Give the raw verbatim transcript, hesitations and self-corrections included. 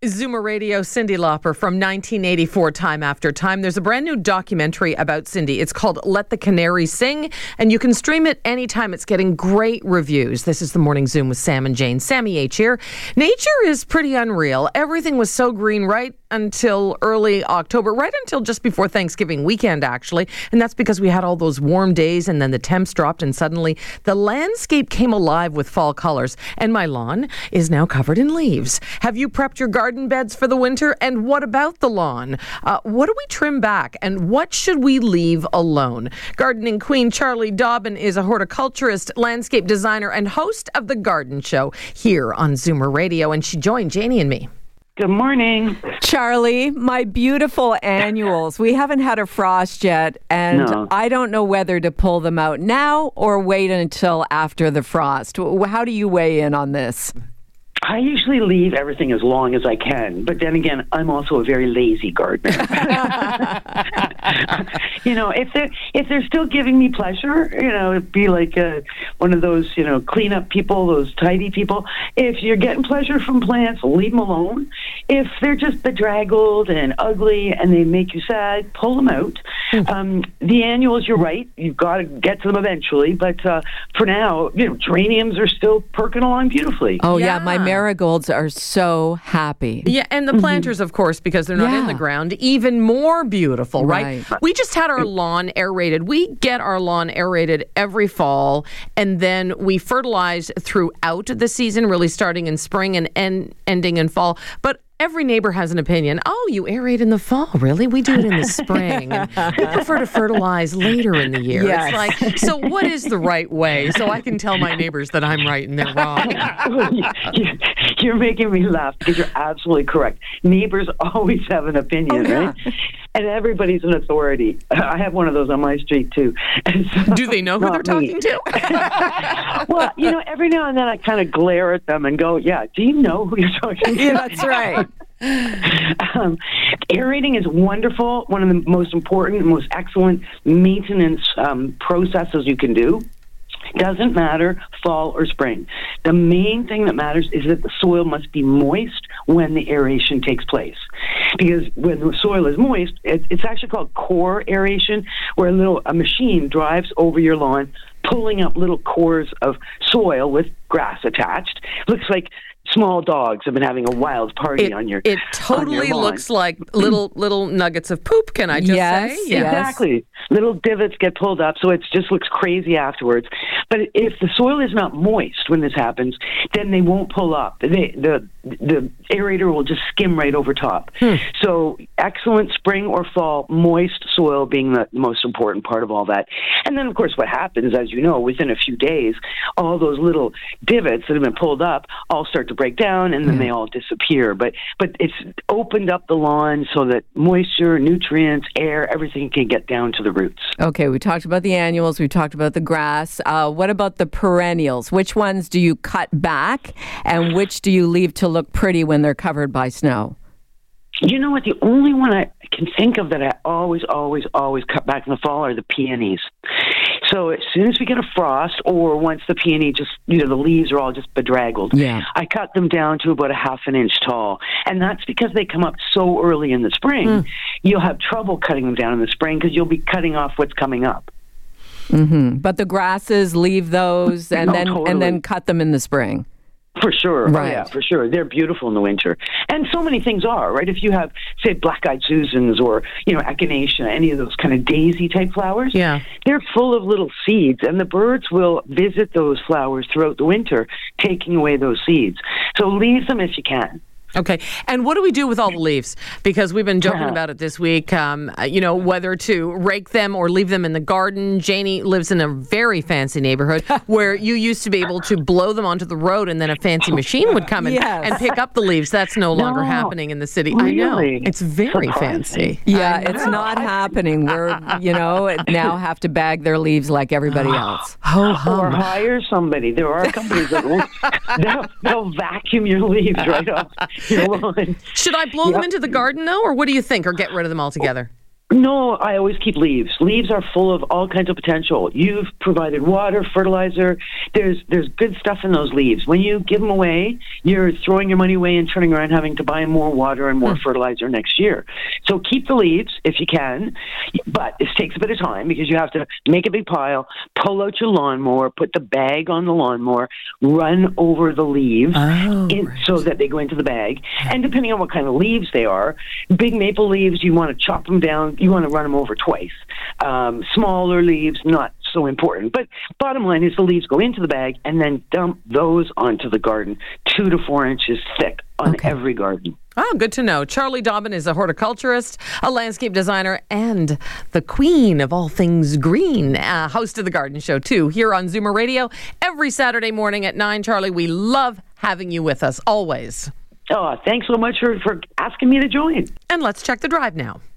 Zoomer Radio, Cyndi Lauper from nineteen eighty-four, Time After Time. There's a brand new documentary about Cyndi. It's called Let the Canary Sing, and you can stream it anytime. It's getting great reviews. This is the Morning Zoom with Sam and Jane. Sammy H here. Nature is pretty unreal. Everything was so green right until early October, right until just before Thanksgiving weekend, actually. And that's because we had all those warm days and then the temps dropped and suddenly the landscape came alive with fall colors. And my lawn is now covered in leaves. Have you prepped your garden beds for the winter? And what about the lawn? Uh, what do we trim back? And what should we leave alone? Gardening queen Charlie Dobbin is a horticulturist, landscape designer, and host of The Garden Show here on Zoomer Radio. And she joined Janie and me. Good morning. Charlie, my beautiful annuals. We haven't had a frost yet, and No. I don't know whether to pull them out now or wait until after the frost. How do you weigh in on this? I usually leave everything as long as I can, but then again, I'm also a very lazy gardener. you know, if they're if they're still giving me pleasure, you know, it'd be like uh, one of those, you know, cleanup people, those tidy people. If you're getting pleasure from plants, leave them alone. If they're just bedraggled and ugly and they make you sad, pull them out. Um, the annuals, you're right, you've got to get to them eventually, but uh, for now, you know, geraniums are still perking along beautifully. Oh, yeah, Yeah. my marigolds are so happy. Yeah, and the planters, of course, because they're not Yeah. in the ground, even more beautiful, right? Right. We just had our lawn aerated. We get our lawn aerated every fall, and then we fertilize throughout the season, really starting in spring and end, ending in fall. But every neighbor has an opinion. Oh, you aerate in the fall, really? We do it in the spring. And we prefer to fertilize later in the year. Yes. It's like, so what is the right way? So I can tell my neighbors that I'm right and they're wrong. You- You're making me laugh because you're absolutely correct. Neighbors always have an opinion, Oh, yeah. right? And everybody's an authority. I have one of those on my street, too. And so- Do they know who they're Not me. talking to? Well, you know, every now and then I kind of glare at them and go, yeah, do you know who you're talking to? Yeah, that's right. Um, aerating is wonderful, one of the most important, most excellent maintenance um, processes you can do. Doesn't matter fall or spring. The main thing that matters is that the soil must be moist when the aeration takes place. Because when the soil is moist, it, it's actually called core aeration, where a little a machine drives over your lawn, pulling up little cores of soil with grass attached. Looks like small dogs have been having a wild party It, on your it on your totally lawn. looks like little little nuggets of poop, can I just Yes, say? yes. Exactly. Little divots get pulled up, so it just looks crazy afterwards. But if the soil is not moist when this happens, then they won't pull up. They, the the aerator will just skim right over top. Hmm. So excellent spring or fall, moist soil being the most important part of all that. And then, of course, what happens, as you know, within a few days, all those little divots that have been pulled up all start to break down, and then they all disappear. But but it's opened up the lawn so that moisture, nutrients, air, everything can get down to the roots. Okay, we talked about the annuals. We talked about the grass. Uh, what about the perennials? Which ones do you cut back, and which do you leave to look pretty when they're covered by snow? You know what? The only one I can think of that I always, always, always cut back in the fall are the peonies. So as soon as we get a frost, or once the peony just, you know, the leaves are all just bedraggled, Yeah. I cut them down to about a half an inch tall. And that's because they come up so early in the spring. Mm. You'll have trouble cutting them down in the spring because you'll be cutting off what's coming up. Mm-hmm. But the grasses, leave those, and No, then totally. and then cut them in the spring. For sure. Right. Oh, yeah, for sure. They're beautiful in the winter. And so many things are, right? If you have, say, black-eyed Susans or, you know, echinacea, any of those kind of daisy-type flowers, Yeah. they're full of little seeds, and the birds will visit those flowers throughout the winter, taking away those seeds. So leave them if you can. Okay. And what do we do with all the leaves? Because we've been joking about it this week, um, uh, you know, whether to rake them or leave them in the garden. Janie lives in a very fancy neighborhood where you used to be able to blow them onto the road and then a fancy machine would come and, Yes. and pick up the leaves. That's no longer No. happening in the city. I know. Really? It's very Surprising. fancy. Yeah, I know. it's not happening. We're, you know, now have to bag their leaves like everybody else. Ho Or hum. hire somebody. There are companies that will they'll, they'll vacuum your leaves right off your lawn. Should I blow them Yep. into the garden, though, or what do you think? Or get rid of them altogether? No, I always keep leaves. Leaves are full of all kinds of potential. You've provided water, fertilizer. There's there's good stuff in those leaves. When you give them away, you're throwing your money away and turning around having to buy more water and more mm. fertilizer next year. So keep the leaves if you can, but it takes a bit of time because you have to make a big pile, pull out your lawnmower, put the bag on the lawnmower, run over the leaves oh, in, right. so that they go into the bag. And depending on what kind of leaves they are, big maple leaves, you want to chop them down. You want to run them over twice. Um, smaller leaves, not so important. But bottom line is the leaves go into the bag and then dump those onto the garden, two to four inches thick on okay. every garden. Oh, good to know. Charlie Dobbin is a horticulturist, a landscape designer, and the queen of all things green. Uh, host of The Garden Show, too, here on Zoomer Radio every Saturday morning at nine. Charlie, we love having you with us, always. Oh, thanks so much for, for asking me to join. And let's check the drive now.